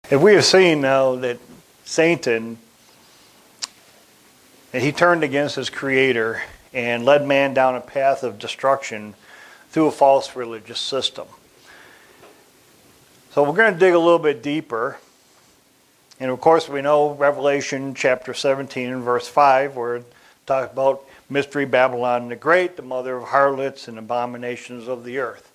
And we have seen now that Satan, and he turned against his creator and led man down a path of destruction through a false religious system. So we're going to dig a little bit deeper. And of course we know Revelation chapter 17 and verse 5, where it talks about Mystery Babylon the Great, the mother of harlots and abominations of the earth.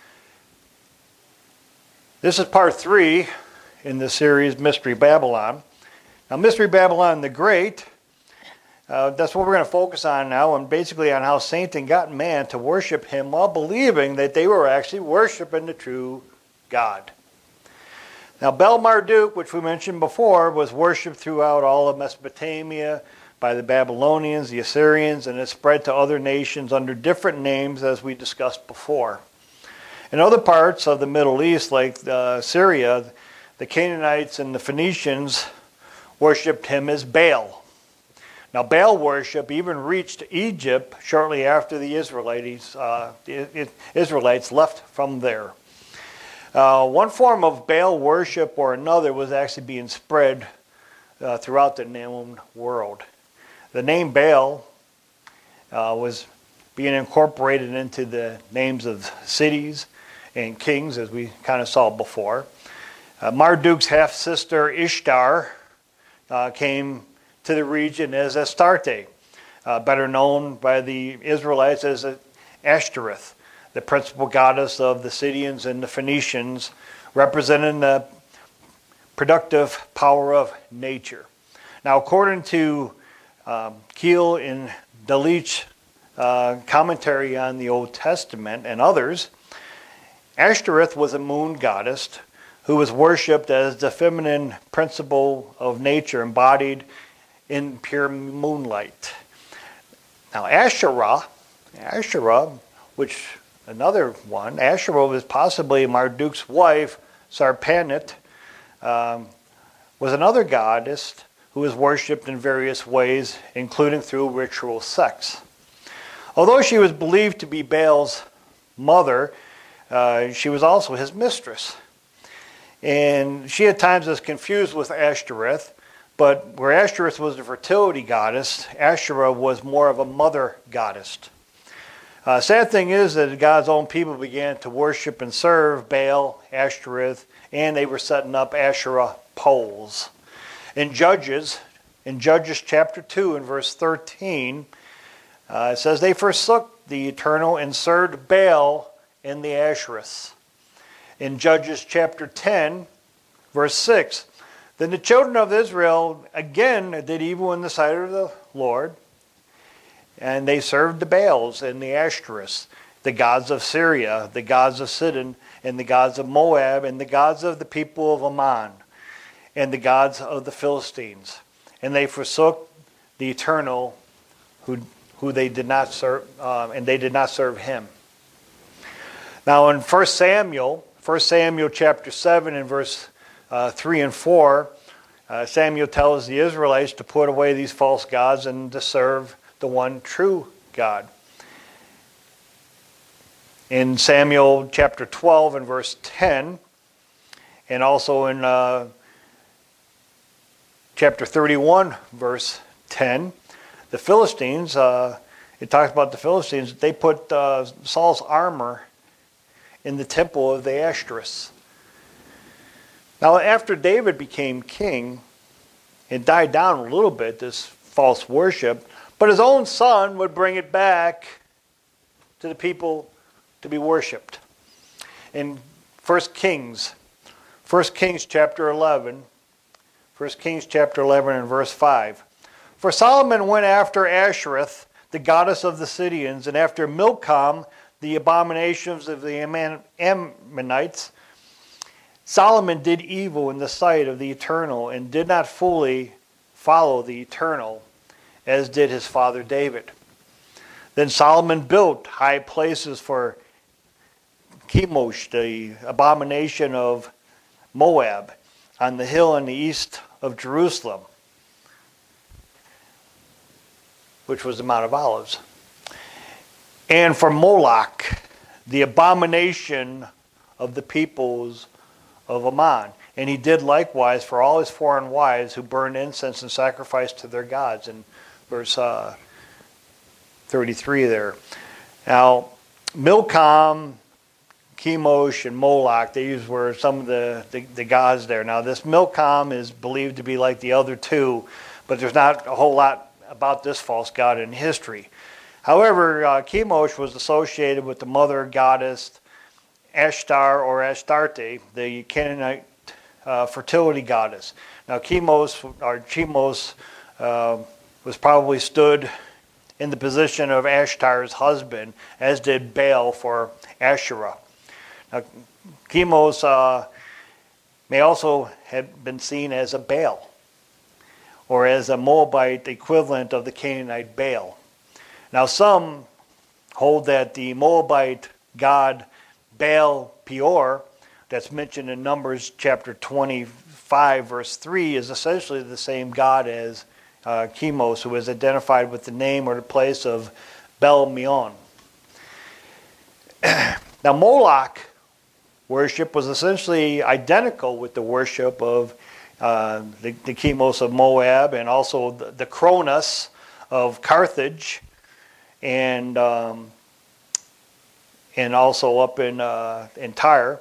This is part 3 in the series Mystery Babylon. Now Mystery Babylon the Great, that's what we're going to focus on now, and basically on how Satan got man to worship him while believing that they were actually worshiping the true God. Now Bel Marduk, which we mentioned before, was worshipped throughout all of Mesopotamia by the Babylonians, the Assyrians, and it spread to other nations under different names as we discussed before. In other parts of the Middle East, like Syria, the Canaanites and the Phoenicians worshipped him as Baal. Now Baal worship even reached Egypt shortly after the Israelites left from there. One form of Baal worship or another was actually being spread throughout the known world. The name Baal was being incorporated into the names of cities and kings, as we kind of saw before. Marduk's half-sister Ishtar came to the region as Astarte, better known by the Israelites as Ashtoreth, the principal goddess of the Sidonians and the Phoenicians, representing the productive power of nature. Now, according to Keel and Delitzsch commentary on the Old Testament and others, Ashtoreth was a moon goddess who was worshipped as the feminine principle of nature embodied in pure moonlight. Now Asherah, which another one, Asherah was possibly Marduk's wife, Sarpanit, was another goddess who was worshipped in various ways, including through ritual sex. Although she was believed to be Baal's mother, she was also his mistress. And she at times was confused with Ashtoreth, but where Ashtoreth was the fertility goddess, Asherah was more of a mother goddess. Sad thing is that God's own people began to worship and serve Baal, Ashtoreth, and they were setting up Asherah poles. In Judges chapter 2 and verse 13, it says, they forsook the eternal and served Baal and the Ashereths. In Judges chapter 10, verse 6, then the children of Israel again did evil in the sight of the Lord, and they served the Baals and the Ashtoreths, the gods of Syria, the gods of Sidon, and the gods of Moab, and the gods of the people of Ammon, and the gods of the Philistines. And they forsook the eternal, who they did not serve, and they did not serve him. Now in 1 Samuel chapter 7 and verse 3 and 4, Samuel tells the Israelites to put away these false gods and to serve the one true God. In Samuel chapter 12 and verse 10, and also in chapter 31 verse 10, the Philistines, it talks about the Philistines, they put Saul's armor in the temple of the Ashtoreths. Now after David became king, it died down a little bit, this false worship, but his own son would bring it back to the people to be worshipped. In 1 Kings chapter 11 and verse 5. For Solomon went after Ashereth, the goddess of the Sidonians, and after Milcom, the abominations of the Ammonites. Solomon did evil in the sight of the Eternal and did not fully follow the Eternal, as did his father David. Then Solomon built high places for Chemosh, the abomination of Moab, on the hill in the east of Jerusalem, which was the Mount of Olives. And for Moloch, the abomination of the peoples of Ammon. And he did likewise for all his foreign wives who burned incense and sacrificed to their gods. In verse 33 there. Now, Milcom, Chemosh, and Moloch, these were some of the gods there. Now, this Milcom is believed to be like the other two, but there's not a whole lot about this false god in history. However, Chemosh was associated with the mother goddess Ashtar or Astarte, the Canaanite fertility goddess. Now, Chemos was probably stood in the position of Ashtar's husband, as did Baal for Asherah. Now, Chemos may also have been seen as a Baal, or as a Moabite equivalent of the Canaanite Baal. Now, some hold that the Moabite god Baal Peor, that's mentioned in Numbers chapter 25, verse 3, is essentially the same god as Chemos, who is identified with the name or the place of Bel Meon. Now, Moloch worship was essentially identical with the worship of the Chemos of Moab, and also the Cronus of Carthage, and also up in Tyre.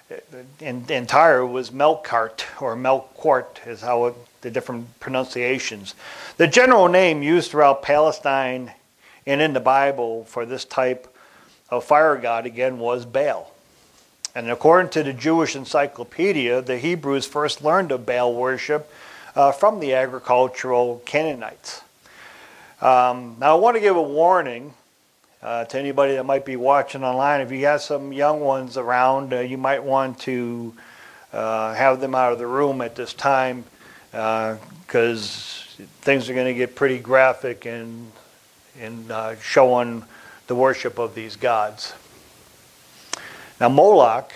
And Tyre was Melkart, or Melquart is how the different pronunciations. The general name used throughout Palestine and in the Bible for this type of fire god, again, was Baal. And according to the Jewish Encyclopedia, the Hebrews first learned of Baal worship from the agricultural Canaanites. Now, I want to give a warning to anybody that might be watching online. If you got some young ones around, you might want to have them out of the room at this time, because things are going to get pretty graphic in showing the worship of these gods. Now, Moloch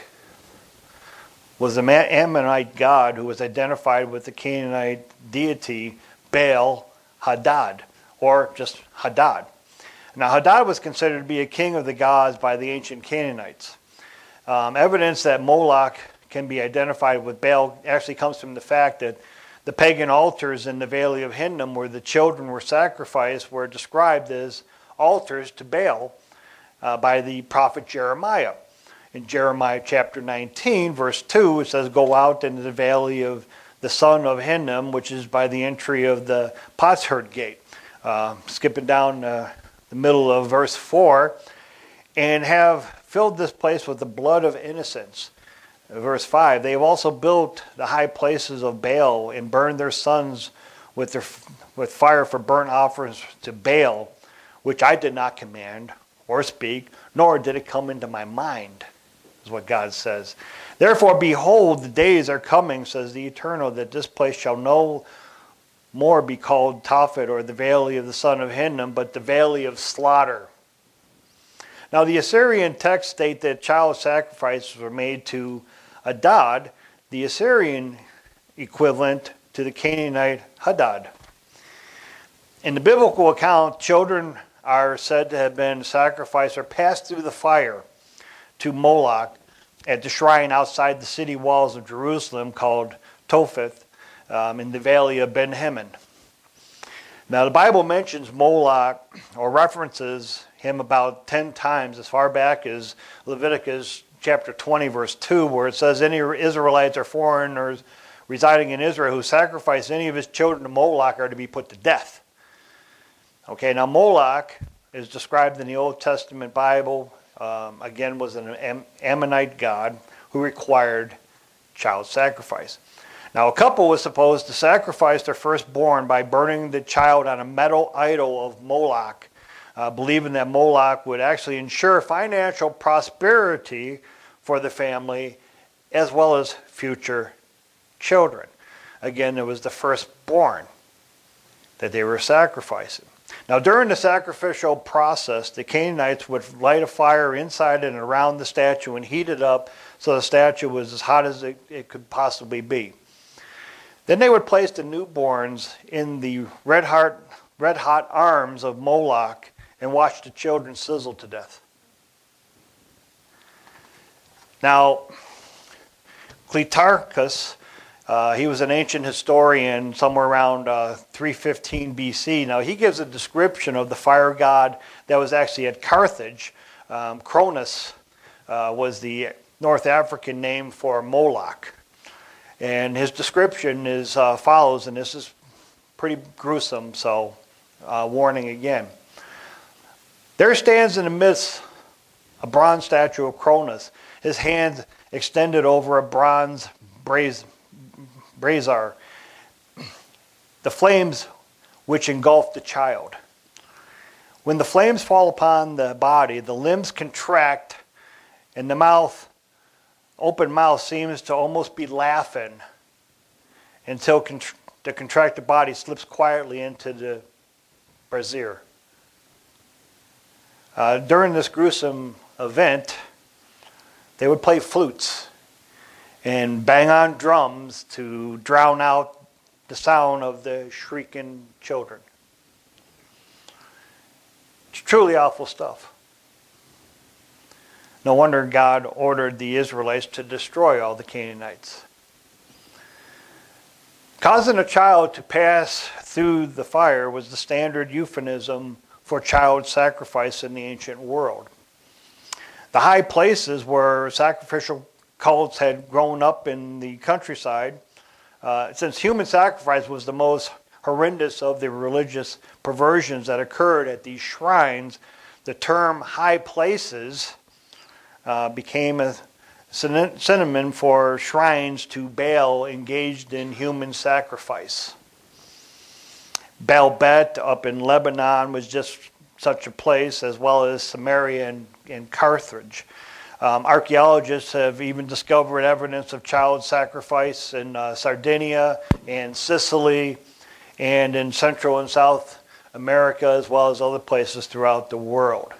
was an Ammonite god who was identified with the Canaanite deity Baal Hadad, or just Hadad. Now, Hadad was considered to be a king of the gods by the ancient Canaanites. Evidence that Moloch can be identified with Baal actually comes from the fact that the pagan altars in the Valley of Hinnom, where the children were sacrificed, were described as altars to Baal by the prophet Jeremiah. In Jeremiah chapter 19, verse 2, it says, "Go out into the valley of the son of Hinnom, which is by the entry of the potsherd gate." Skipping down the middle of verse 4, "and have filled this place with the blood of innocents." Verse 5, "They have also built the high places of Baal and burned their sons with fire for burnt offerings to Baal, which I did not command or speak, nor did it come into my mind," is what God says. "Therefore, behold, the days are coming, says the Eternal, that this place shall no more be called Tophet, or the valley of the son of Hinnom, but the valley of slaughter." Now, the Assyrian texts state that child sacrifices were made to Adad, the Assyrian equivalent to the Canaanite Hadad. In the biblical account, children are said to have been sacrificed or passed through the fire to Moloch at the shrine outside the city walls of Jerusalem called Topheth, in the valley of Ben Hinnom. Now, the Bible mentions Moloch, or references him, about 10 times, as far back as Leviticus chapter 20, verse 2, where it says, "Any Israelites or foreigners residing in Israel who sacrifice any of his children to Moloch are to be put to death." Okay, now Moloch is described in the Old Testament Bible, again, was an Ammonite god who required child sacrifice. Now, a couple was supposed to sacrifice their firstborn by burning the child on a metal idol of Moloch, believing that Moloch would actually ensure financial prosperity for the family as well as future children. Again, it was the firstborn that they were sacrificing. Now, during the sacrificial process, the Canaanites would light a fire inside and around the statue and heat it up so the statue was as hot as it could possibly be. Then they would place the newborns in the red-hot arms of Moloch and watch the children sizzle to death. Now, Cletarchus He was an ancient historian somewhere around 315 BC. Now, he gives a description of the fire god that was actually at Carthage. Cronus was the North African name for Moloch. And his description is follows, and this is pretty gruesome, so warning again. There stands in the midst a bronze statue of Cronus, his hands extended over a bronze brazier. The flames which engulf the child. When the flames fall upon the body, the limbs contract, and the open mouth seems to almost be laughing until the contracted body slips quietly into the brazier. During this gruesome event, they would play flutes and bang on drums to drown out the sound of the shrieking children. It's truly awful stuff. No wonder God ordered the Israelites to destroy all the Canaanites. Causing a child to pass through the fire was the standard euphemism for child sacrifice in the ancient world. The high places where sacrificial cults had grown up in the countryside, since human sacrifice was the most horrendous of the religious perversions that occurred at these shrines, the term high places became a synonym for shrines to Baal engaged in human sacrifice. Baalbek up in Lebanon was just such a place, as well as Samaria and Carthage. Archaeologists have even discovered evidence of child sacrifice in Sardinia and Sicily and in Central and South America, as well as other places throughout the world.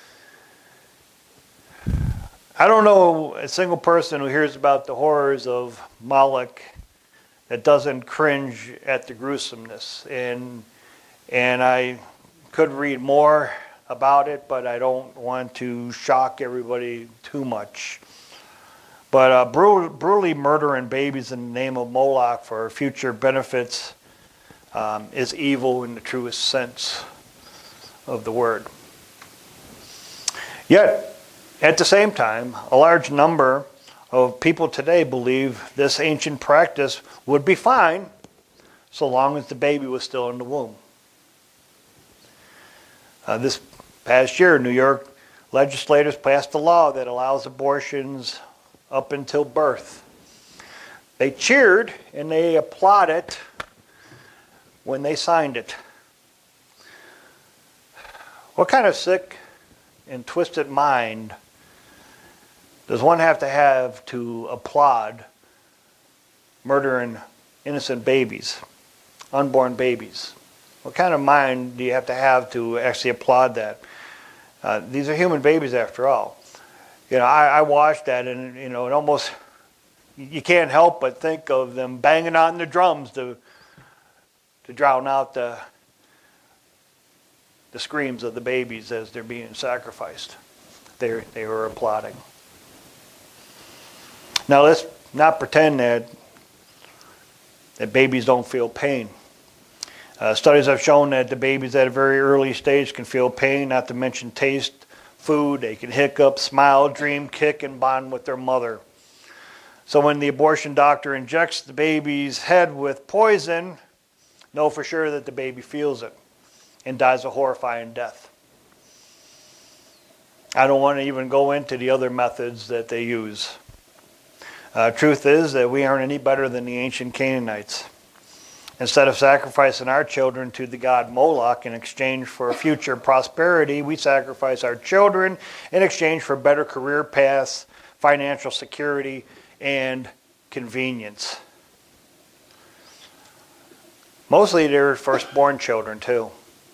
I don't know a single person who hears about the horrors of Moloch that doesn't cringe at the gruesomeness. And I could read more about it, but I don't want to shock everybody too much. But brutally murdering babies in the name of Moloch for future benefits is evil in the truest sense of the word. Yet, at the same time, a large number of people today believe this ancient practice would be fine so long as the baby was still in the womb. This past year, New York legislators passed a law that allows abortions up until birth. They cheered and they applauded when they signed it. What kind of sick and twisted mind does one have to applaud murdering innocent babies, unborn babies? What kind of mind do you have to actually applaud that? These are human babies after all. I watched that, and it almost, you can't help but think of them banging on the drums to drown out the screams of the babies as they're being sacrificed. They were applauding. Now let's not pretend that babies don't feel pain. Studies have shown that the babies at a very early stage can feel pain, not to mention taste, food. They can hiccup, smile, dream, kick, and bond with their mother. So when the abortion doctor injects the baby's head with poison, know for sure that the baby feels it and dies a horrifying death. I don't want to even go into the other methods that they use. Truth is that we aren't any better than the ancient Canaanites. Instead of sacrificing our children to the god Moloch in exchange for future prosperity, we sacrifice our children in exchange for better career paths, financial security, and convenience. Mostly they're firstborn children too.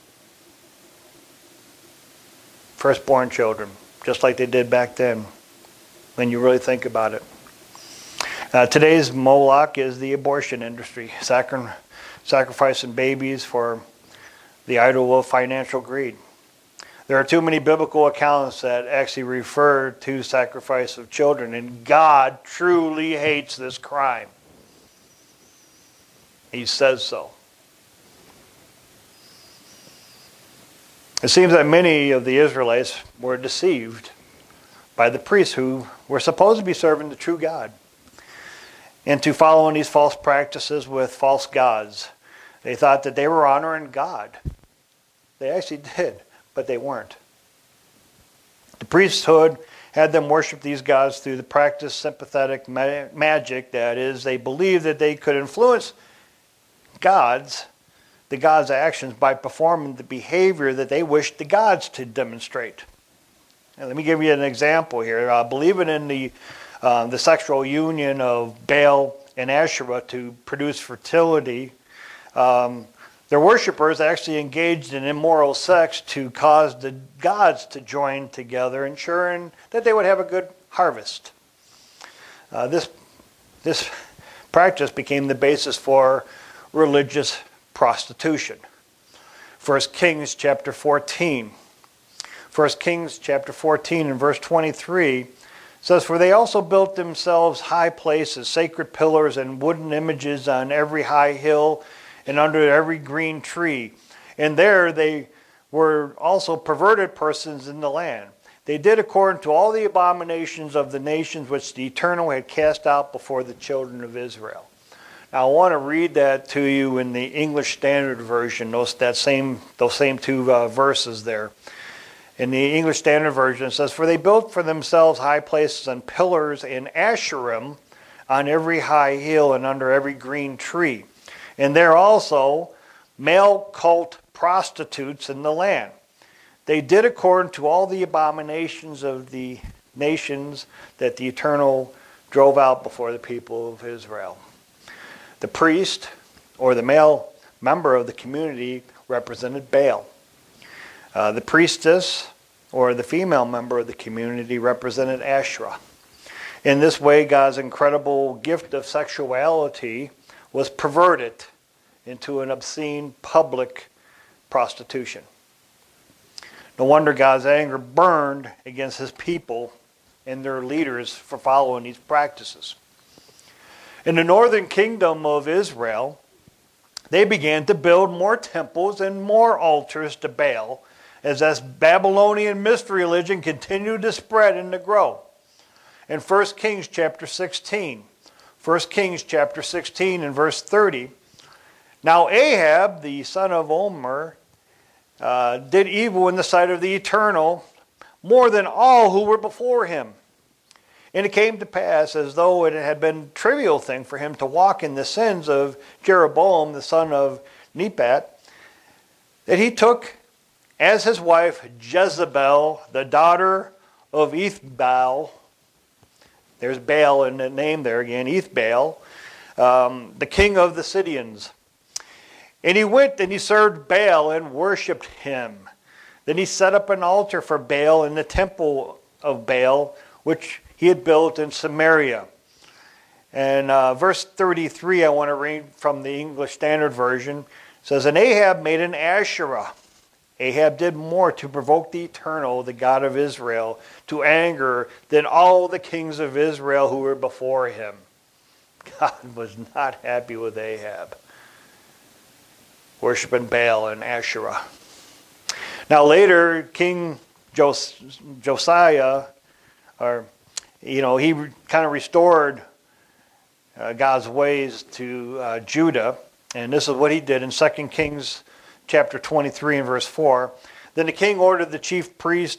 Firstborn children, just like they did back then, when you really think about it. Today's Moloch is the abortion industry, sacrificing babies for the idol of financial greed. There are too many biblical accounts that actually refer to sacrifice of children, and God truly hates this crime. He says so. It seems that many of the Israelites were deceived by the priests who were supposed to be serving the true God into following these false practices with false gods. They thought that they were honoring God. They actually did, but they weren't. The priesthood had them worship these gods through the practice sympathetic magic. That is, they believed that they could influence the gods' actions by performing the behavior that they wished the gods to demonstrate. Now, let me give you an example here. Believing in the sexual union of Baal and Asherah to produce fertility, their worshippers actually engaged in immoral sex to cause the gods to join together, ensuring that they would have a good harvest. This practice became the basis for religious prostitution. 1 Kings chapter 14. 1 Kings chapter 14 and verse 23 says, "For they also built themselves high places, sacred pillars and wooden images on every high hill and under every green tree. And there they were also perverted persons in the land. They did according to all the abominations of the nations which the Eternal had cast out before the children of Israel." Now I want to read that to you in the English Standard Version, those same two verses there. In the English Standard Version it says, "For they built for themselves high places and pillars and Asherim on every high hill and under every green tree. And there also male cult prostitutes in the land. They did according to all the abominations of the nations that the Eternal drove out before the people of Israel." The priest, or the male member of the community, represented Baal. The priestess, or the female member of the community, represented Asherah. In this way, God's incredible gift of sexuality was perverted into an obscene public prostitution. No wonder God's anger burned against his people and their leaders for following these practices. In the northern kingdom of Israel, they began to build more temples and more altars to Baal as this Babylonian mystery religion continued to spread and to grow. In 1 Kings chapter 16, 1 Kings chapter 16 and verse 30, "Now Ahab, the son of Omer, did evil in the sight of the Eternal more than all who were before him. And it came to pass, as though it had been a trivial thing for him to walk in the sins of Jeroboam, the son of Nebat, that he took as his wife Jezebel, the daughter of Ethbaal." There's Baal in the name there again, Ethbaal, the king of the Sidonians. "And he went and he served Baal and worshipped him. Then he set up an altar for Baal in the temple of Baal, which he had built in Samaria." And verse 33, I want to read from the English Standard Version. It says, "And Ahab made an Asherah. Ahab did more to provoke the Eternal, the God of Israel, to anger than all the kings of Israel who were before him." God was not happy with Ahab, worshiping Baal and Asherah. Now later, King Josiah, he kind of restored God's ways to Judah, and this is what he did in 2 Kings chapter 23 and verse 4. "Then the king ordered the chief priest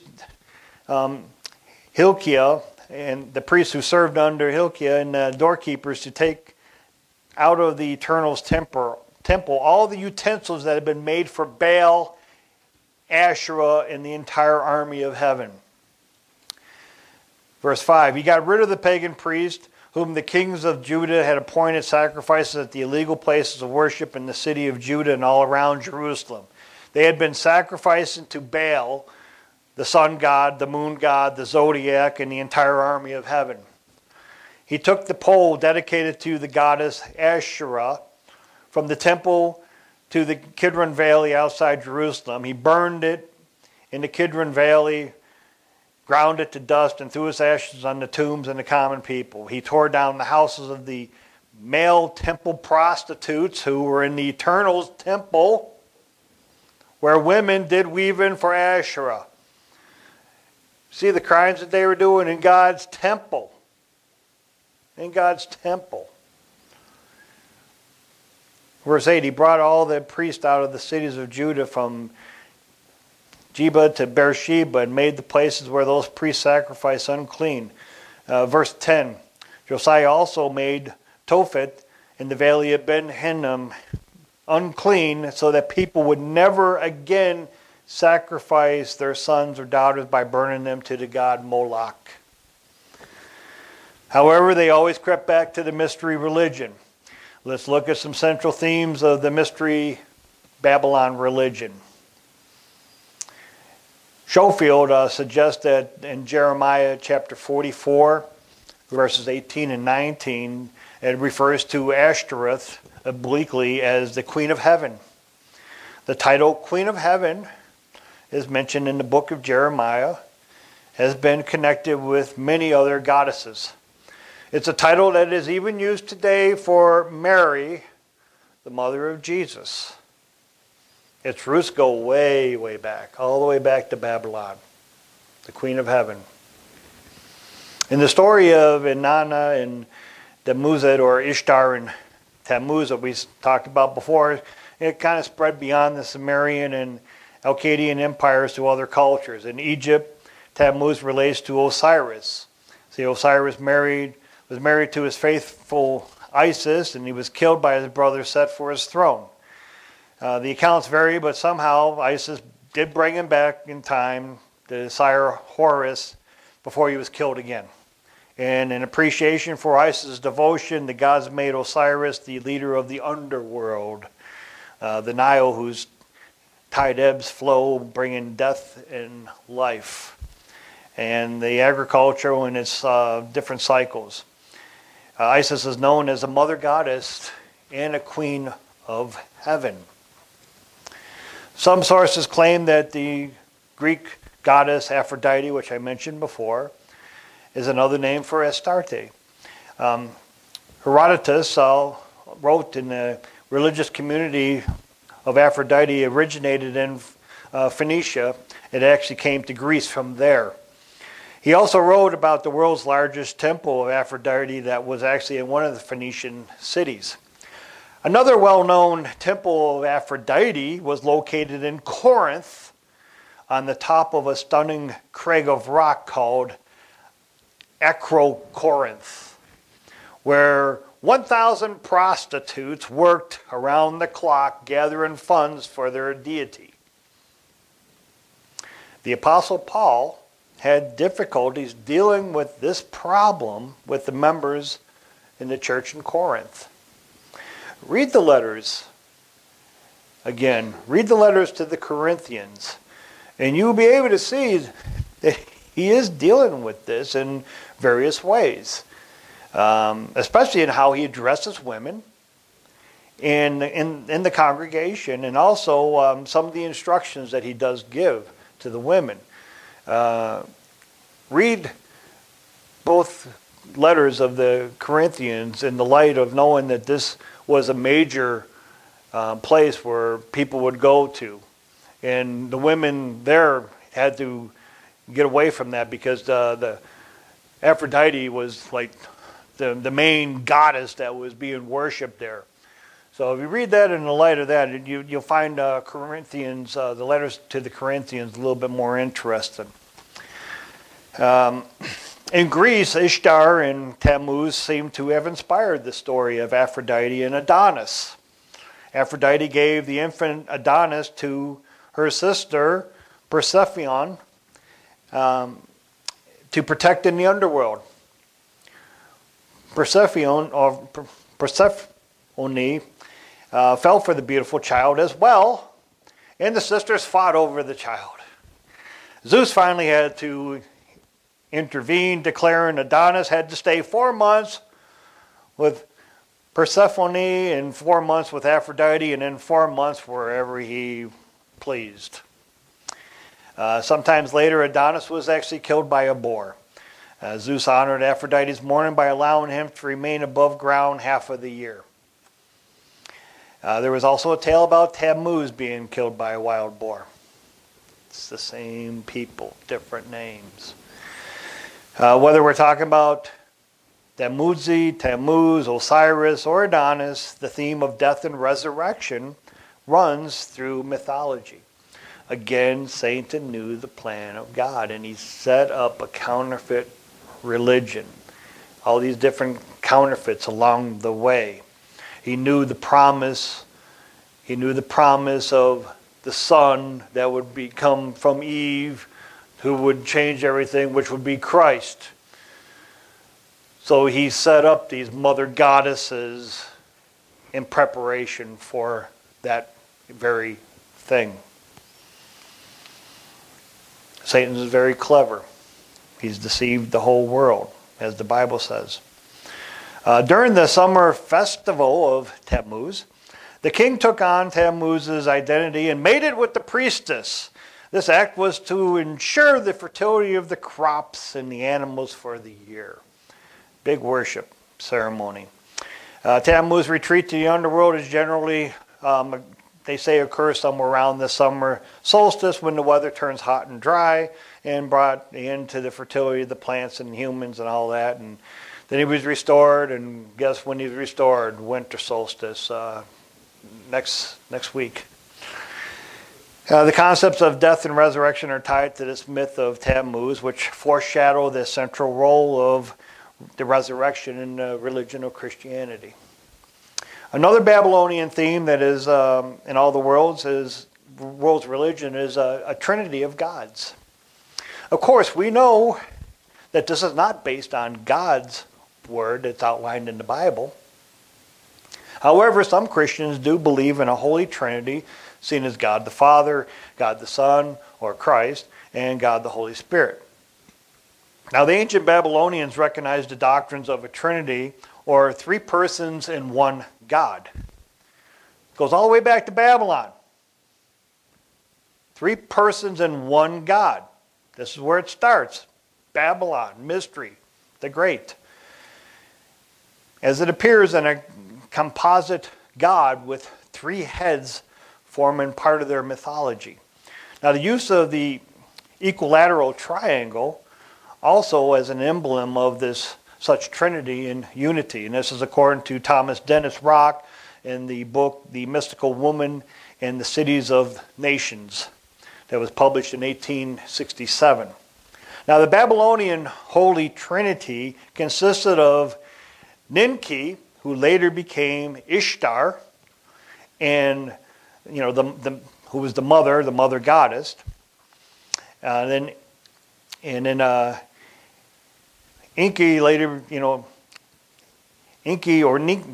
Hilkiah and the priests who served under Hilkiah and the doorkeepers to take out of the Eternal's temple all the utensils that had been made for Baal, Asherah, and the entire army of heaven." Verse 5, "He got rid of the pagan priest whom the kings of Judah had appointed sacrifices at the illegal places of worship in the city of Judah and all around Jerusalem. They had been sacrificing to Baal, the sun god, the moon god, the zodiac, and the entire army of heaven. He took the pole dedicated to the goddess Asherah from the temple to the Kidron Valley outside Jerusalem. He burned it in the Kidron Valley, ground it to dust, and threw its ashes on the tombs and the common people. He tore down the houses of the male temple prostitutes who were in the Eternal's temple, where women did weave in for Asherah. See the crimes that they were doing in God's temple. In God's temple. Verse 8, he brought all the priests out of the cities of Judah from Jeba to Beersheba and made the places where those priests sacrificed unclean. Verse 10, Josiah also made Tophet in the valley of Ben Hinnom unclean so that people would never again sacrifice their sons or daughters by burning them to the god Moloch. However, they always crept back to the mystery religion. Let's look at some central themes of the mystery Babylon religion. Schofield suggests that in Jeremiah chapter 44, verses 18 and 19, it refers to Ashtoreth obliquely as the Queen of Heaven. The title Queen of Heaven is mentioned in the book of Jeremiah, has been connected with many other goddesses. It's a title that is even used today for Mary, the mother of Jesus. Its roots go way, way back, all the way back to Babylon, the Queen of Heaven. In the story of Inanna and Tammuzet, or Ishtar and Tammuz that we talked about before, it kind of spread beyond the Sumerian and Akkadian empires to other cultures. In Egypt, Tammuz relates to Osiris. See, Osiris was married to his faithful Isis, and he was killed by his brother Set for his throne. The accounts vary, but somehow Isis did bring him back in time to sire Horus before he was killed again. And in appreciation for Isis' devotion, the gods made Osiris the leader of the underworld, the Nile whose tide ebbs flow, bringing death and life, and the agriculture and its different cycles. Isis is known as a mother goddess and a queen of heaven. Some sources claim that the Greek goddess Aphrodite, which I mentioned before, is another name for Astarte. Herodotus wrote in the religious community of Aphrodite originated in Phoenicia. It actually came to Greece from there. He also wrote about the world's largest temple of Aphrodite that was actually in one of the Phoenician cities. Another well-known temple of Aphrodite was located in Corinth on the top of a stunning crag of rock called Acrocorinth, where 1,000 prostitutes worked around the clock gathering funds for their deity. The Apostle Paul had difficulties dealing with this problem with the members in the church in Corinth. Read the letters. Again, read the letters to the Corinthians, and you'll be able to see that he is dealing with this in various ways, especially in how he addresses women in the congregation, and also some of the instructions that he does give to the women. Read both letters of the Corinthians in the light of knowing that this was a major place where people would go to. And the women there had to get away from that because the Aphrodite was like the main goddess that was being worshipped there. So if you read that in the light of that, you'll find Corinthians, the letters to the Corinthians, a little bit more interesting. In Greece, Ishtar and Tammuz seem to have inspired the story of Aphrodite and Adonis. Aphrodite gave the infant Adonis to her sister Persephone to protect in the underworld. Persephone fell for the beautiful child as well, and the sisters fought over the child. Zeus finally had to intervene, declaring Adonis had to stay 4 months with Persephone and 4 months with Aphrodite, and then 4 months wherever he pleased. Sometimes later, Adonis was actually killed by a boar. Zeus honored Aphrodite's mourning by allowing him to remain above ground half of the year. There was also a tale about Tammuz being killed by a wild boar. It's the same people, different names. Whether we're talking about Dumuzi, Tammuz, Osiris, or Adonis, the theme of death and resurrection runs through mythology. Again, Satan knew the plan of God, and he set up a counterfeit religion. All these different counterfeits along the way. He knew the promise. He knew the promise of the son that would become from Eve, who would change everything, which would be Christ. So he set up these mother goddesses in preparation for that very thing. Satan is very clever. He's deceived the whole world, as the Bible says. During the summer festival of Tammuz, the king took on Tammuz's identity and mated with the priestess. This act was to ensure the fertility of the crops and the animals for the year. Big worship ceremony. Tammuz's retreat to the underworld is generally, they say, occurs somewhere around the summer solstice when the weather turns hot and dry and brought into the fertility of the plants and humans and all that. And then he was restored, and guess when he was restored? Winter solstice, next week. The concepts of death and resurrection are tied to this myth of Tammuz, which foreshadow the central role of the resurrection in the religion of Christianity. Another Babylonian theme that is in all the world's religion is a trinity of gods. Of course, we know that this is not based on God's word that's outlined in the Bible. However, some Christians do believe in a holy trinity, seen as God the Father, God the Son, or Christ, and God the Holy Spirit. Now, the ancient Babylonians recognized the doctrines of a trinity, or three persons in one God. It goes all the way back to Babylon. Three persons in one God. This is where it starts. Babylon, mystery, the great. As it appears in a composite God with three heads forming part of their mythology. Now, the use of the equilateral triangle also as an emblem of this such trinity and unity. And this is according to Thomas Dennis Rock in the book The Mystical Woman and the Cities of Nations that was published in 1867. Now, the Babylonian Holy Trinity consisted of Ninki, who later became Ishtar, and who was the mother goddess. Then Enki later, Enki or Ninki,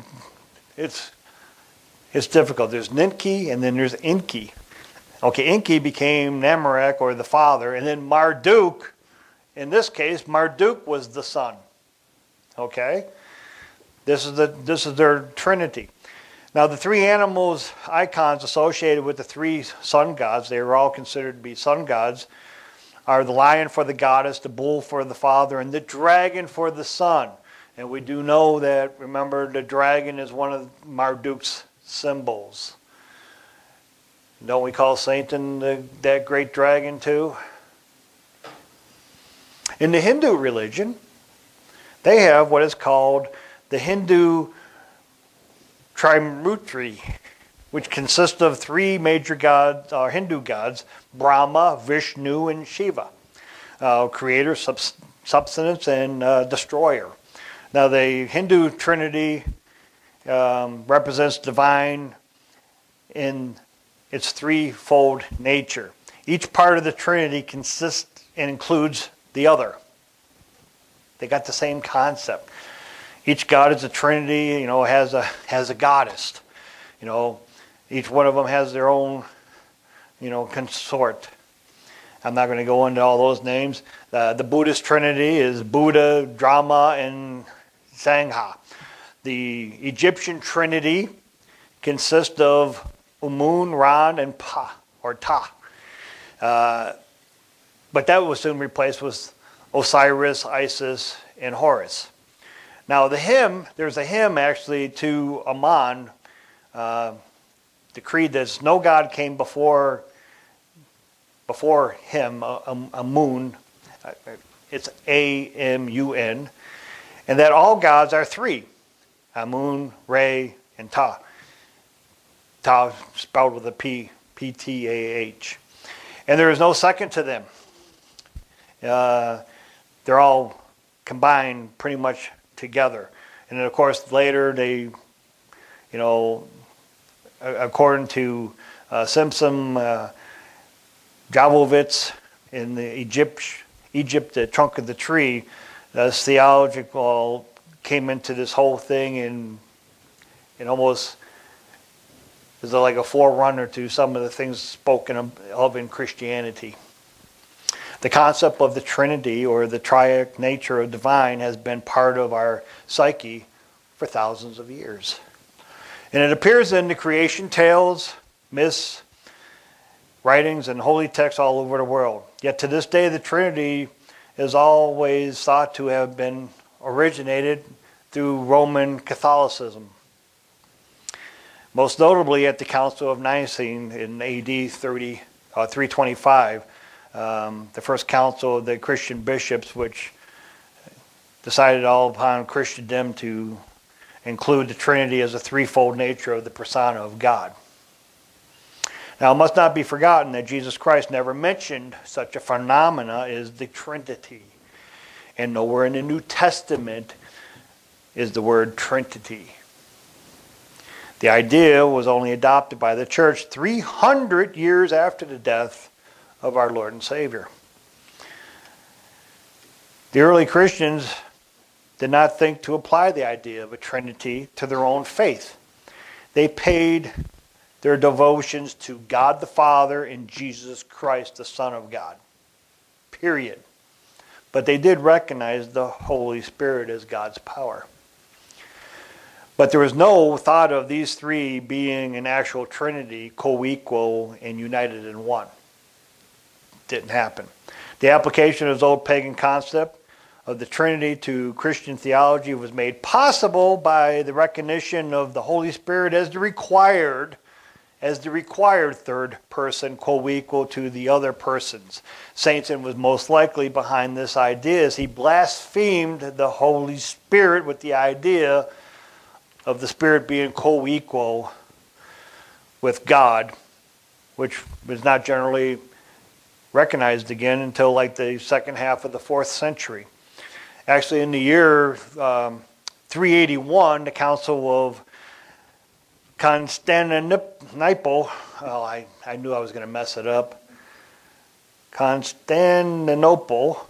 it's difficult. There's Ninki and then there's Enki. Okay, Enki became Namarek, or the father, and then Marduk, in this case, Marduk was the son. Okay? This is their trinity. Now, the three animals, icons associated with the three sun gods, they were all considered to be sun gods, are the lion for the goddess, the bull for the father, and the dragon for the son. And we do know that, remember, the dragon is one of Marduk's symbols. Don't we call Satan that great dragon too? In the Hindu religion, they have what is called the Hindu Trimurti, which consists of three major gods, Hindu gods, Brahma, Vishnu, and Shiva, creator, substance, and destroyer. Now, the Hindu Trinity represents divine in its threefold nature. Each part of the Trinity consists and includes the other. They got the same concept. Each god is a trinity, has a goddess. Each one of them has their own, consort. I'm not going to go into all those names. The Buddhist trinity is Buddha, Dharma, and Sangha. The Egyptian trinity consists of Umun, Ran, and Pa, or Ta. But that was soon replaced with Osiris, Isis, and Horus. Now there's a hymn actually to Amun, the creed that no god came before him, Amun. It's Amun, and that all gods are three: Amun, Re, and Ta. Ta spelled with a P, P-T-A-H. And there is no second to them. They're all combined pretty much together. And then, of course, later they, according to Simpson, Jabovitz in the Egypt, the trunk of the tree, this theological came into this whole thing and almost is like a forerunner to some of the things spoken of in Christianity. The concept of the Trinity or the triac nature of divine has been part of our psyche for thousands of years. And it appears in the creation tales, myths, writings, and holy texts all over the world. Yet to this day, the Trinity is always thought to have been originated through Roman Catholicism. Most notably at the Council of Nicene in AD 325, the first council of the Christian bishops, which decided all upon Christendom to include the Trinity as a threefold nature of the persona of God. Now, it must not be forgotten that Jesus Christ never mentioned such a phenomena as the Trinity. And nowhere in the New Testament is the word Trinity. The idea was only adopted by the church 300 years after the death of our Lord and Savior. The early Christians did not think to apply the idea of a Trinity to their own faith. They paid their devotions to God the Father and Jesus Christ, the Son of God. Period. But they did recognize the Holy Spirit as God's power. But there was no thought of these three being an actual Trinity, co-equal and united in one. Didn't happen. The application of this old pagan concept of the Trinity to Christian theology was made possible by the recognition of the Holy Spirit as the required third person, co-equal to the other persons. Satan was most likely behind this idea as he blasphemed the Holy Spirit with the idea of the Spirit being co-equal with God, which was not generally recognized again until like the second half of the 4th century. Actually, in the year 381, the Council of Constantinople, I knew I was going to mess it up, Constantinople,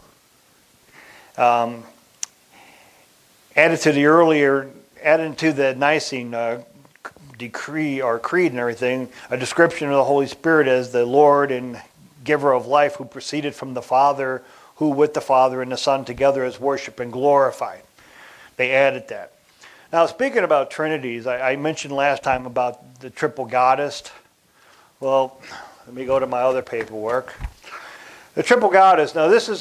added to the Nicene decree or creed and everything, a description of the Holy Spirit as the Lord and giver of life who proceeded from the Father, who with the Father and the Son together is worshipped and glorified. They added that. Now, speaking about trinities, I mentioned last time about the triple goddess. Well, let me go to my other paperwork. The triple goddess. Now, this is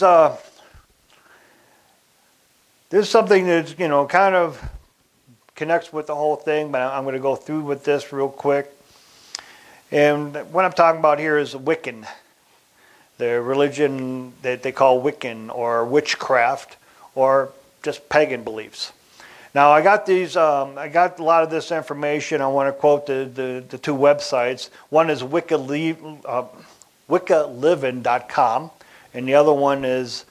something that's, kind of connects with the whole thing, but I'm going to go through with this real quick. And what I'm talking about here is Wiccan, the religion that they call Wiccan or witchcraft or just pagan beliefs. Now, I got I got a lot of this information. I want to quote the two websites. One is wicaliving.com, and the other one is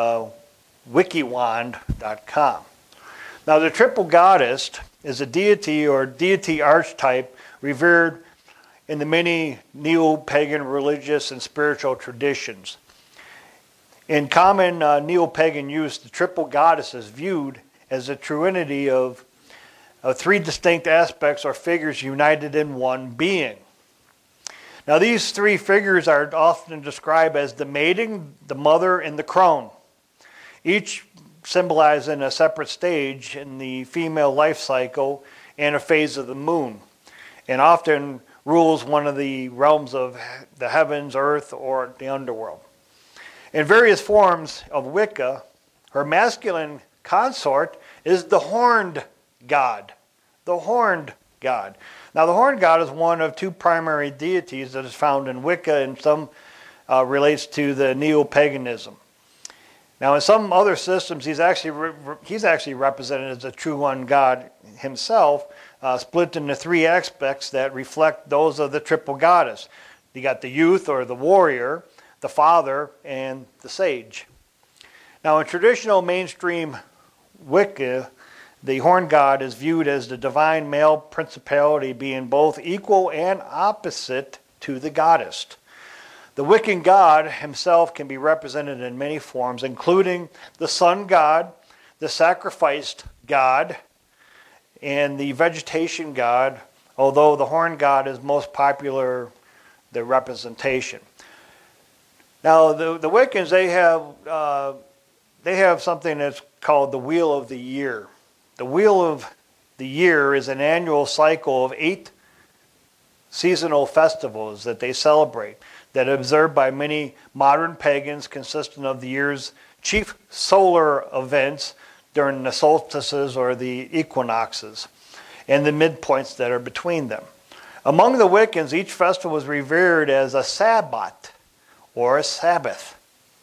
wikiwand.com. Now, the triple goddess is a deity or deity archetype revered in the many neo-pagan religious and spiritual traditions. In common neo-pagan use, the triple goddess is viewed as a trinity of three distinct aspects or figures united in one being. Now, these three figures are often described as the maiden, the mother, and the crone, each symbolizing a separate stage in the female life cycle and a phase of the moon, and often rules one of the realms of the heavens, earth, or the underworld. In various forms of Wicca, her masculine consort is the horned god. The horned god. Now, the horned god is one of two primary deities that is found in Wicca, and some relates to the neo-paganism. Now, in some other systems, he's actually represented as a true one god himself, split into three aspects that reflect those of the triple goddess. You got the youth or the warrior, the father, and the sage. Now, in traditional mainstream Wicca, the horned god is viewed as the divine male principality, being both equal and opposite to the goddess. The Wiccan god himself can be represented in many forms, including the sun god, the sacrificed god, and the vegetation god, although the horned god is most popular, the representation. Now, the Wiccans, they have something that's called the Wheel of the Year. The Wheel of the Year is an annual cycle of 8 seasonal festivals that they celebrate, that are observed by many modern pagans, consisting of the year's chief solar events during the solstices or the equinoxes, and the midpoints that are between them. Among the Wiccans, each festival is revered as a Sabbat, or a Sabbath,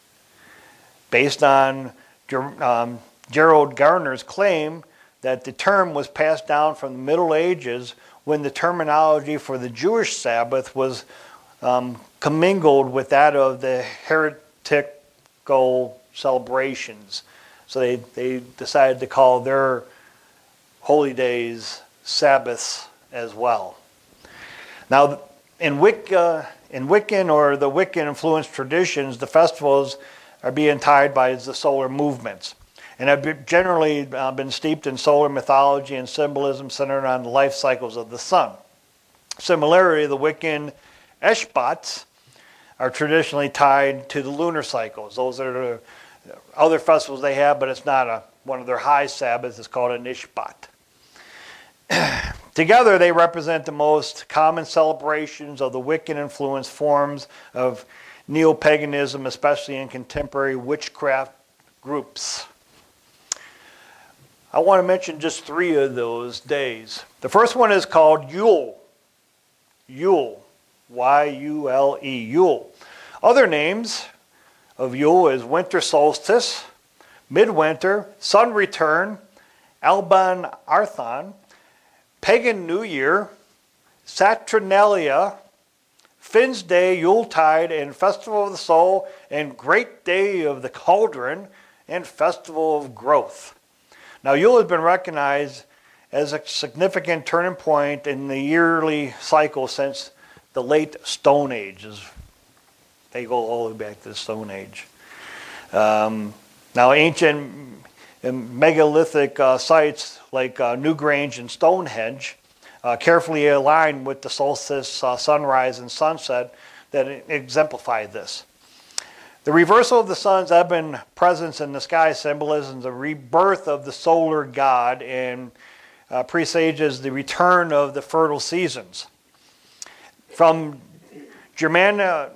based on Gerald Gardner's claim that the term was passed down from the Middle Ages, when the terminology for the Jewish Sabbath was commingled with that of the heretical celebrations. So they decided to call their holy days Sabbaths as well. Now, in Wiccan or the Wiccan-influenced traditions, the festivals are being tied by the solar movements, and have generally been steeped in solar mythology and symbolism centered on the life cycles of the sun. Similarly, the Wiccan Eshbats are traditionally tied to the lunar cycles. Those are the other festivals they have, but it's not one of their high Sabbaths. It's called an Ishbat. Together, they represent the most common celebrations of the Wiccan-influenced forms of neo-paganism, especially in contemporary witchcraft groups. I want to mention just 3 of those days. The first one is called Yule. Yule. Y-U-L-E. Yule. Other names of Yule is winter solstice, midwinter, sun return, Alban Arthon, pagan New Year, Saturnalia, Finn's Day, Yuletide, and Festival of the Soul, and Great Day of the Cauldron, and Festival of Growth. Now, Yule has been recognized as a significant turning point in the yearly cycle since the late Stone Age. They go all the way back to the Stone Age. Now, ancient and megalithic sites like Newgrange and Stonehenge carefully aligned with the solstice, sunrise, and sunset that exemplify this. The reversal of the sun's ebb and presence in the sky symbolizes the rebirth of the solar god and presages the return of the fertile seasons. From Germanica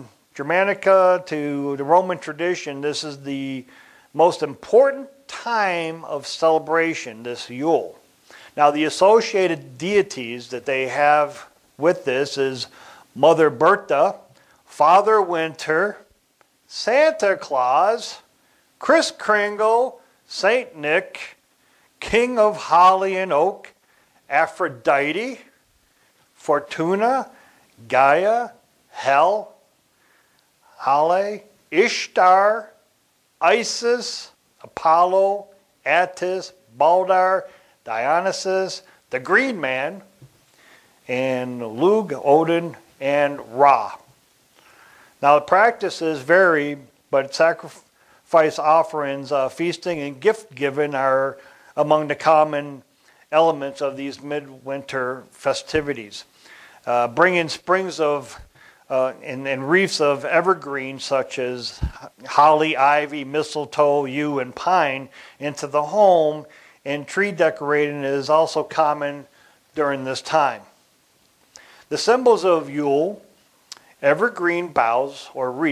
to the Roman tradition, this is the most important time of celebration, this Yule. Now, the associated deities that they have with this is Mother Bertha, Father Winter, Santa Claus, Kris Kringle, Saint Nick, King of Holly and Oak, Aphrodite, Fortuna, Gaia, Hel, Hale, Ishtar, Isis, Apollo, Attis, Baldar, Dionysus, the Green Man, and Lug, Odin, and Ra. Now, the practices vary, but sacrifice offerings, feasting, and gift giving are among the common elements of these midwinter festivities. Bringing springs of and wreaths of evergreen such as holly, ivy, mistletoe, yew, and pine into the home, and tree decorating is also common during this time. The symbols of Yule: evergreen boughs or wreaths,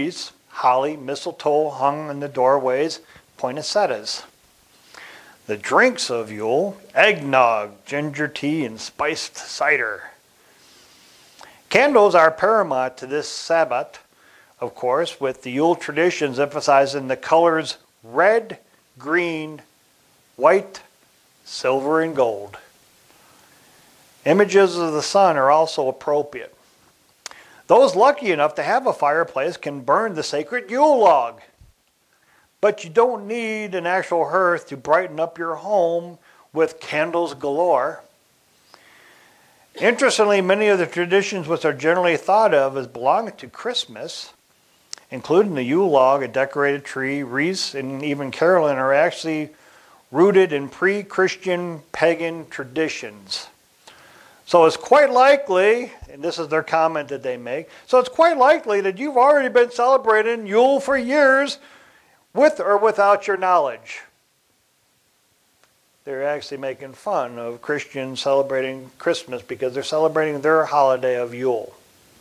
holly, mistletoe hung in the doorways, poinsettias. The drinks of Yule: eggnog, ginger tea, and spiced cider. Candles are paramount to this Sabbath, of course, with the Yule traditions emphasizing the colors red, green, white, silver, and gold. Images of the sun are also appropriate. Those lucky enough to have a fireplace can burn the sacred Yule log. But you don't need an actual hearth to brighten up your home with candles galore. Interestingly, many of the traditions which are generally thought of as belonging to Christmas, including the Yule log, a decorated tree, wreaths, and even caroling, are actually rooted in pre-Christian pagan traditions. So it's quite likely, and this is their comment that they make, so it's quite likely that you've already been celebrating Yule for years with or without your knowledge. They're actually making fun of Christians celebrating Christmas because they're celebrating their holiday of Yule.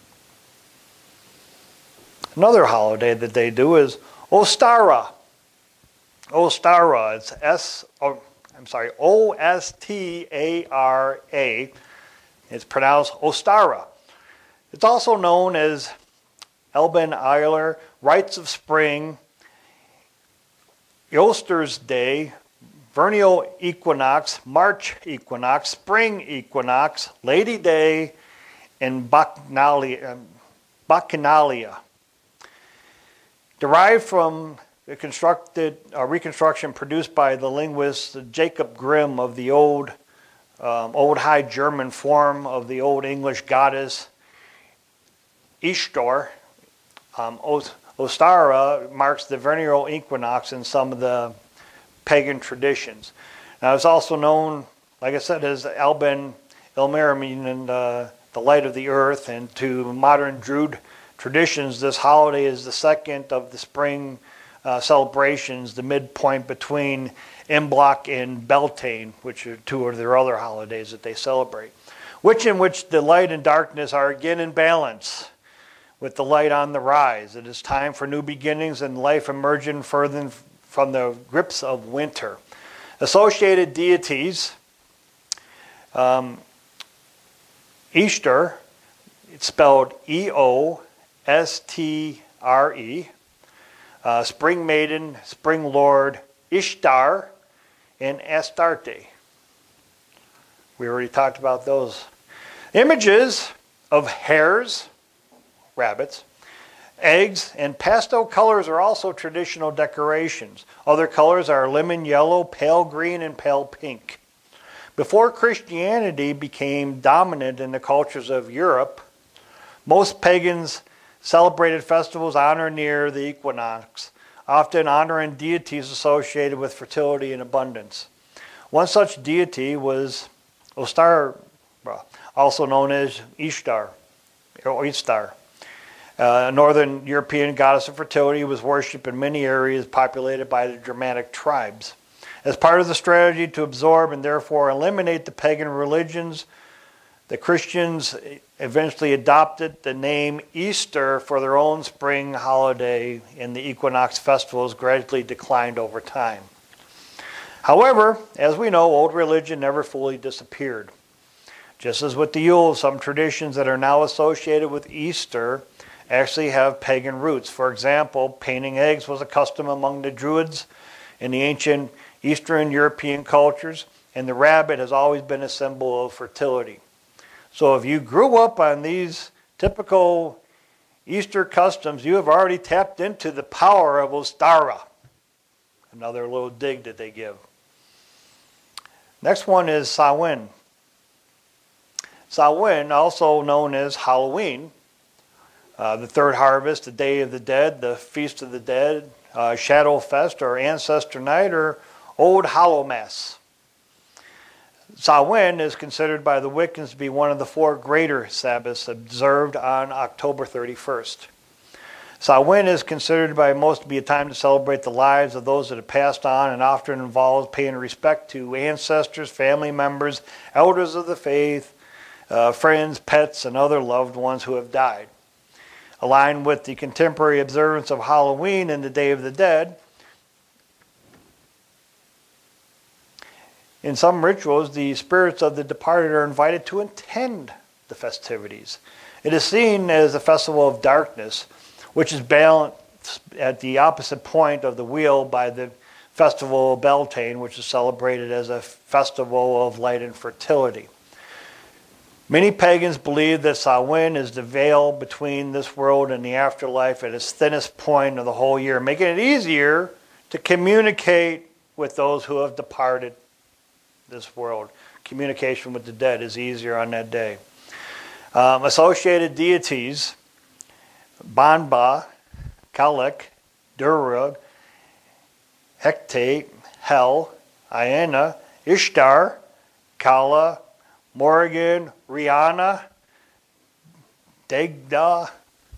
Another holiday that they do is Ostara. Ostara, it's O-S-T-A-R-A. It's pronounced Ostara. It's also known as Elben Eiler, Rites of Spring, Eoster's Day, Vernal Equinox, March Equinox, Spring Equinox, Lady Day, and Bacchanalia. Derived from the reconstruction produced by the linguist Jacob Grimm of the Old High German form of the Old English goddess Ishtar. Ostara marks the vernal equinox in some of the pagan traditions. Now it's also known, like I said, as Elben Elmer, meaning the light of the earth, and to modern Druid traditions, this holiday is the second of the spring celebrations, the midpoint between Imbolc and Beltane, which are two of their other holidays that they celebrate, in which the light and darkness are again in balance, with the light on the rise. It is time for new beginnings and life emerging further from the grips of winter. Associated deities: Easter, it's spelled E-O-S-T-R-E, Spring Maiden, Spring Lord, Ishtar, and Astarte. We already talked about those. Images of hares, rabbits, eggs, and pastel colors are also traditional decorations. Other colors are lemon yellow, pale green, and pale pink. Before Christianity became dominant in the cultures of Europe, most pagans celebrated festivals on or near the equinox, often honoring deities associated with fertility and abundance. One such deity was Ostara, also known as Ishtar, or Ishtar. A northern European goddess of fertility was worshipped in many areas populated by the Germanic tribes. As part of the strategy to absorb and therefore eliminate the pagan religions, the Christians eventually adopted the name Easter for their own spring holiday, and the equinox festivals gradually declined over time. However, as we know, old religion never fully disappeared. Just as with the Yule, some traditions that are now associated with Easter actually have pagan roots. For example, painting eggs was a custom among the Druids in the ancient Eastern European cultures, and the rabbit has always been a symbol of fertility. So if you grew up on these typical Easter customs, you have already tapped into the power of Ostara. Another little dig that they give. Next one is Samhain. Samhain, also known as Halloween, the third harvest, the Day of the Dead, the Feast of the Dead, Shadow Fest, or Ancestor Night, or Old Hallowmass. Samhain is considered by the Wiccans to be one of the four greater Sabbaths observed on October 31st. Samhain is considered by most to be a time to celebrate the lives of those that have passed on, and often involves paying respect to ancestors, family members, elders of the faith, friends, pets, and other loved ones who have died. aligned with the contemporary observance of Halloween and the Day of the Dead. In some rituals, the spirits of the departed are invited to attend the festivities. It is seen as a festival of darkness, which is balanced at the opposite point of the wheel by the festival of Beltane, which is celebrated as a festival of light and fertility. Many pagans believe that Samhain is the veil between this world and the afterlife at its thinnest point of the whole year, making it easier to communicate with those who have departed this world. Communication with the dead is easier on that day. Associated deities, Banba, Kalek, Durug, Hecate, Hel, Iana, Ishtar, Kala, Morrigan, Rihanna, Dagda,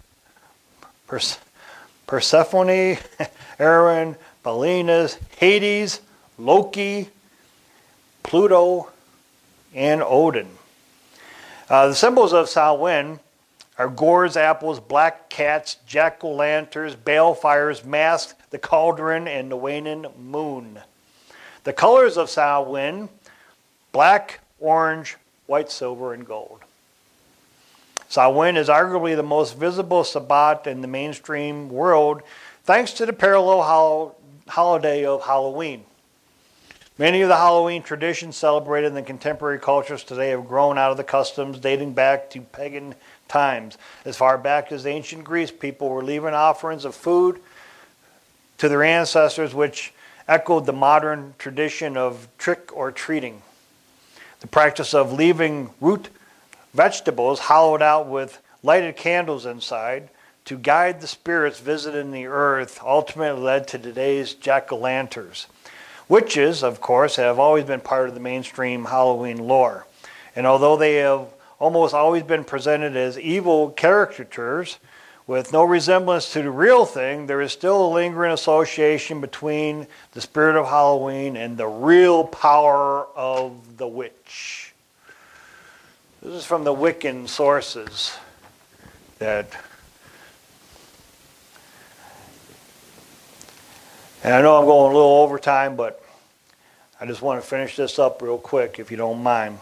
Persephone, Aaron, Balinas, Hades, Loki, Pluto, and Odin. The symbols of Samhain are gourds, apples, black cats, jack-o'-lanterns, balefires, masks, the cauldron, and the waning moon. The colors of Samhain: black, orange, white, silver, and gold. Samhain is arguably the most visible Sabbat in the mainstream world, thanks to the parallel holiday of Halloween. Many of the Halloween traditions celebrated in the contemporary cultures today have grown out of the customs dating back to pagan times. As far back as ancient Greece, people were leaving offerings of food to their ancestors, which echoed the modern tradition of trick-or-treating. The practice of leaving root vegetables hollowed out with lighted candles inside to guide the spirits visiting the earth ultimately led to today's jack-o'-lanterns. Witches, of course, have always been part of the mainstream Halloween lore. And although they have almost always been presented as evil caricatures with no resemblance to the real thing, there is still a lingering association between the spirit of Halloween and the real power of the witch. This is from the Wiccan sources and I know I'm going a little over time, but I just want to finish this up real quick, if you don't mind.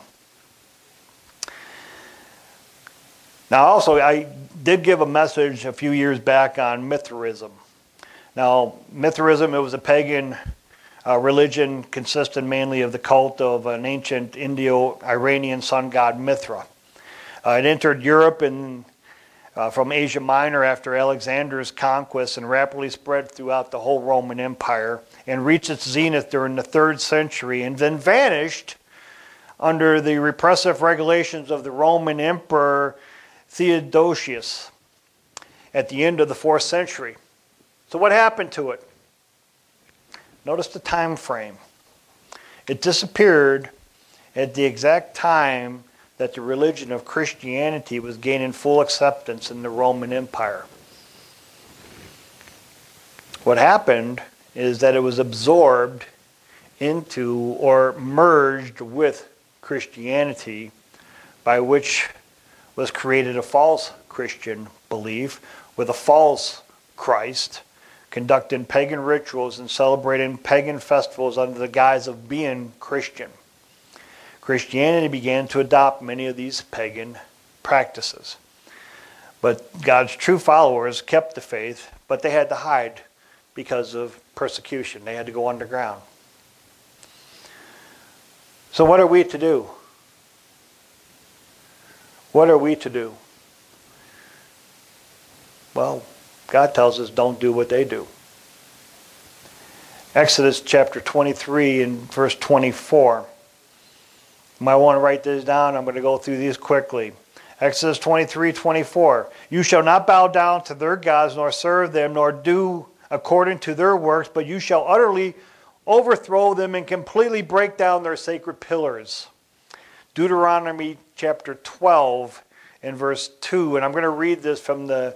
Now, also, I did give a message a few years back on Mithraism. Now, Mithraism, it was a pagan religion consisting mainly of the cult of an ancient Indo-Iranian sun god Mithra. It entered Europe from Asia Minor after Alexander's conquest and rapidly spread throughout the whole Roman Empire and reached its zenith during the 3rd century and then vanished under the repressive regulations of the Roman Emperor Theodosius at the end of the 4th century. So what happened to it? Notice the time frame. It disappeared at the exact time that the religion of Christianity was gaining full acceptance in the Roman Empire. What happened is that it was absorbed into or merged with Christianity, by which was created a false Christian belief with a false Christ, conducting pagan rituals and celebrating pagan festivals under the guise of being Christian. Christianity began to adopt many of these pagan practices. But God's true followers kept the faith, but they had to hide because of persecution. They had to go underground. So what are we to do? What are we to do? Well, God tells us don't do what they do. Exodus chapter 23 and verse 24. You might want to write this down. I'm going to go through these quickly. Exodus 23:24. You shall not bow down to their gods, nor serve them, nor do according to their works, but you shall utterly overthrow them and completely break down their sacred pillars. Deuteronomy chapter 12 and verse 2. And I'm going to read this from the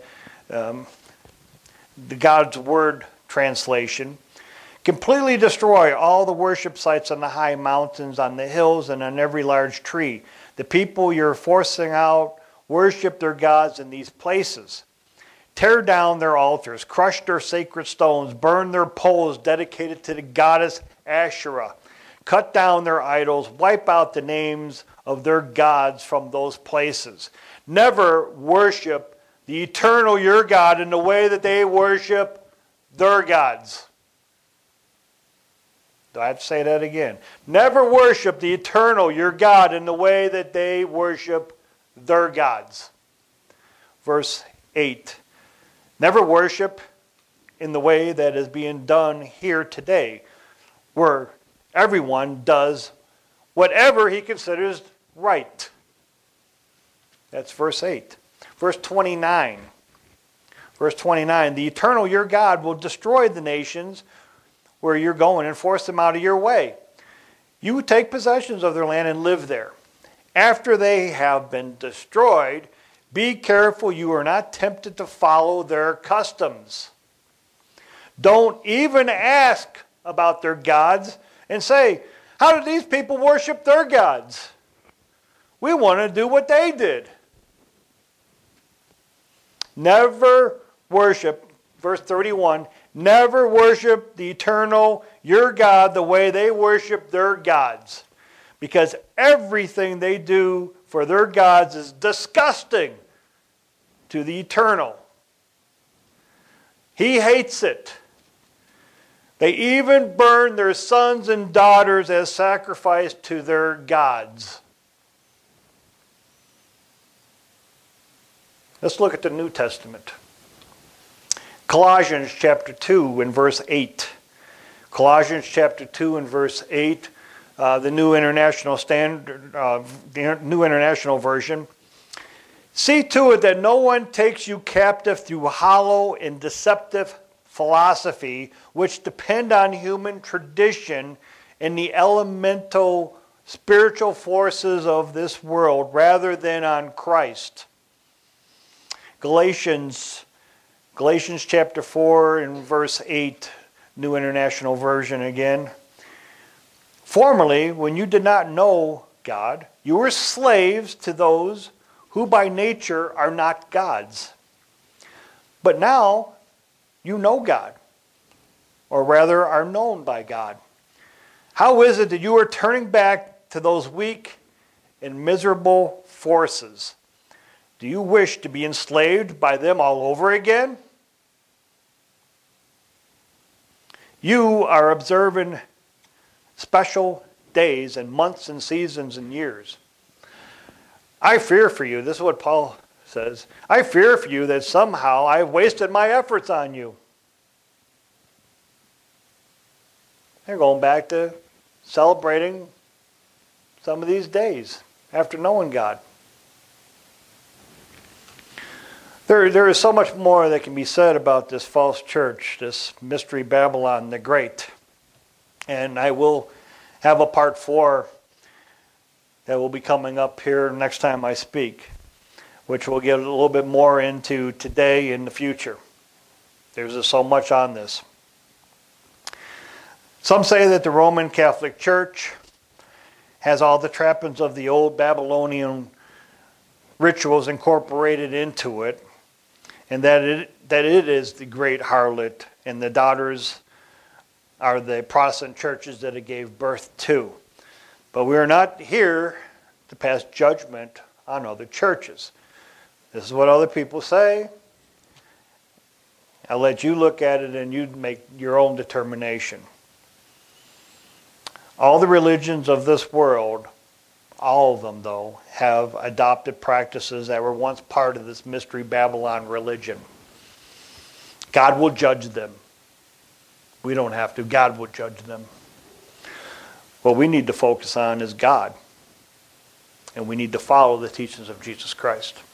God's Word translation. Completely destroy all the worship sites on the high mountains, on the hills, and on every large tree. The people you're forcing out worship their gods in these places. tear down their altars, crush their sacred stones, burn their poles dedicated to the goddess Asherah, cut down their idols, wipe out the names of their gods from those places. Never worship the eternal your God in the way that they worship their gods. Do I have to say that again? Never worship the eternal your God in the way that they worship their gods. Verse 8. Never worship in the way that is being done here today, where everyone does whatever he considers right. That's verse 8. Verse 29. Verse 29. The eternal your God will destroy the nations where you're going and force them out of your way. You take possessions of their land and live there. After they have been destroyed, be careful you are not tempted to follow their customs. Don't even ask about their gods and say, how did these people worship their gods? We want to do what they did. Never worship, verse 31, never worship the eternal, your God, the way they worship their gods. Because everything they do for their gods is disgusting to the eternal. He hates it. They even burn their sons and daughters as sacrifice to their gods. Let's look at the New Testament. Colossians chapter 2 and verse 8. Colossians chapter 2 and verse 8, the New International Standard, the New International Version. See to it that no one takes you captive through hollow and deceptive philosophy, which depend on human tradition and the elemental spiritual forces of this world, rather than on Christ. Galatians chapter 4 and verse 8, New International Version again. Formerly, when you did not know God, you were slaves to those who by nature are not gods. But now you know God, or rather are known by God. How is it that you are turning back to those weak and miserable forces? Do you wish to be enslaved by them all over again? You are observing special days and months and seasons and years. I fear for you, this is what Paul says, I fear for you that somehow I have wasted my efforts on you. They're going back to celebrating some of these days after knowing God. There is so much more that can be said about this false church, this Mystery Babylon the Great. And I will have a part 4 that will be coming up here next time I speak, which will get a little bit more into today and the future. There's just so much on this. Some say that the Roman Catholic Church has all the trappings of the old Babylonian rituals incorporated into it, and that it is the great harlot, and the daughters are the Protestant churches that it gave birth to. But we are not here to pass judgment on other churches. This is what other people say. I'll let you look at it and you make your own determination. All the religions of this world, all of them though, have adopted practices that were once part of this Mystery Babylon religion. God will judge them. We don't have to. God will judge them. What we need to focus on is God. And we need to follow the teachings of Jesus Christ.